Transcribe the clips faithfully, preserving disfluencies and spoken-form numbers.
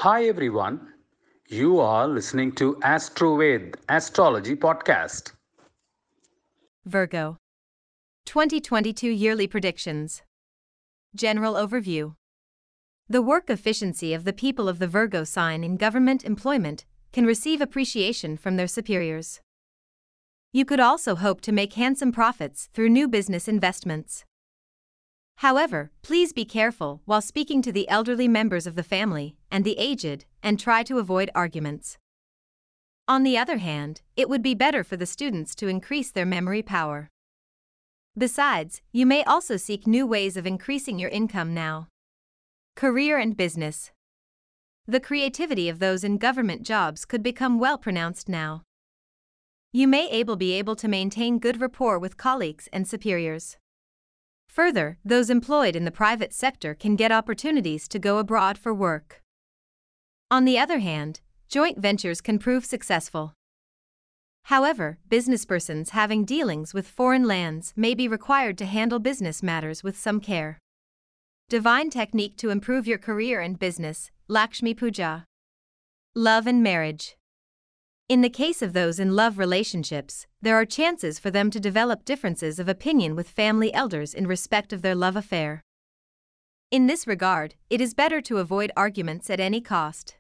Hi everyone, you are listening to AstroVed Astrology Podcast. Virgo. twenty twenty-two Yearly Predictions. General Overview. The work efficiency of the people of the Virgo sign in government employment can receive appreciation from their superiors. You could also hope to make handsome profits through new business investments. However, please be careful while speaking to the elderly members of the family and the aged, and try to avoid arguments. On the other hand, it would be better for the students to increase their memory power. Besides, you may also seek new ways of increasing your income now. Career and business. The creativity of those in government jobs could become well pronounced now. You may able be able to maintain good rapport with colleagues and superiors. Further, those employed in the private sector can get opportunities to go abroad for work. On the other hand, joint ventures can prove successful. However, businesspersons having dealings with foreign lands may be required to handle business matters with some care. Divine technique to improve your career and business, Lakshmi Puja. Love and marriage. In the case of those in love relationships, there are chances for them to develop differences of opinion with family elders in respect of their love affair. In this regard, it is better to avoid arguments at any cost.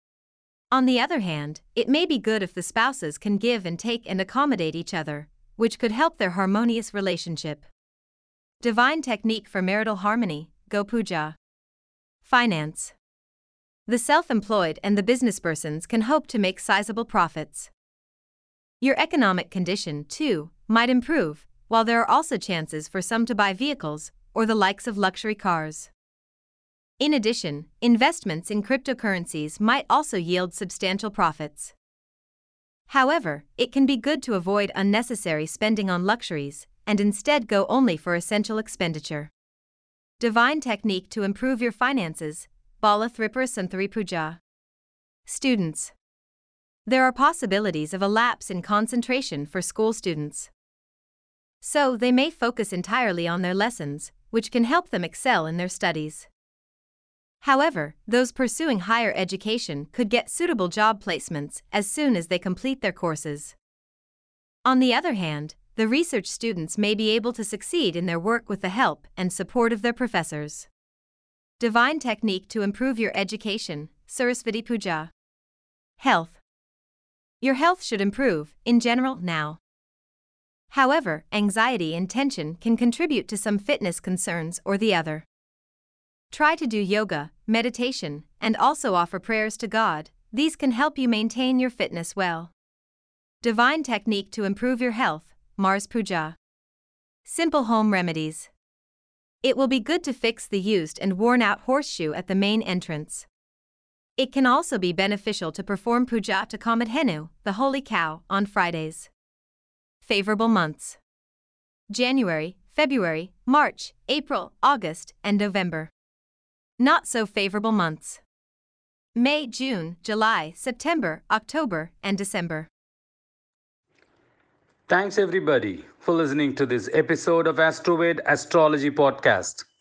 On the other hand, it may be good if the spouses can give and take and accommodate each other, which could help their harmonious relationship. Divine technique for marital harmony, Go Puja. Finance. The self-employed and the businesspersons can hope to make sizable profits. Your economic condition, too, might improve, while there are also chances for some to buy vehicles or the likes of luxury cars. In addition, investments in cryptocurrencies might also yield substantial profits. However, it can be good to avoid unnecessary spending on luxuries and instead go only for essential expenditure. Divine technique to improve your finances, Bala Thripura Santhari Puja. Students. There are possibilities of a lapse in concentration for school students. So they may focus entirely on their lessons, which can help them excel in their studies. However, those pursuing higher education could get suitable job placements as soon as they complete their courses. On the other hand, the research students may be able to succeed in their work with the help and support of their professors. Divine technique to improve your education, Saraswati Puja. Health. Your health should improve, in general, now. However, anxiety and tension can contribute to some fitness concerns or the other. Try to do yoga, meditation, and also offer prayers to God. These can help you maintain your fitness well. Divine technique to improve your health, Mars Puja. Simple home remedies. It will be good to fix the used and worn-out horseshoe at the main entrance. It can also be beneficial to perform puja to Kamadhenu, the holy cow, on Fridays. Favorable months. January, February, March, April, August, and November. Not so favorable months. May, June, July, September, October, and December. Thanks everybody for listening to this episode of AstroVed Astrology Podcast.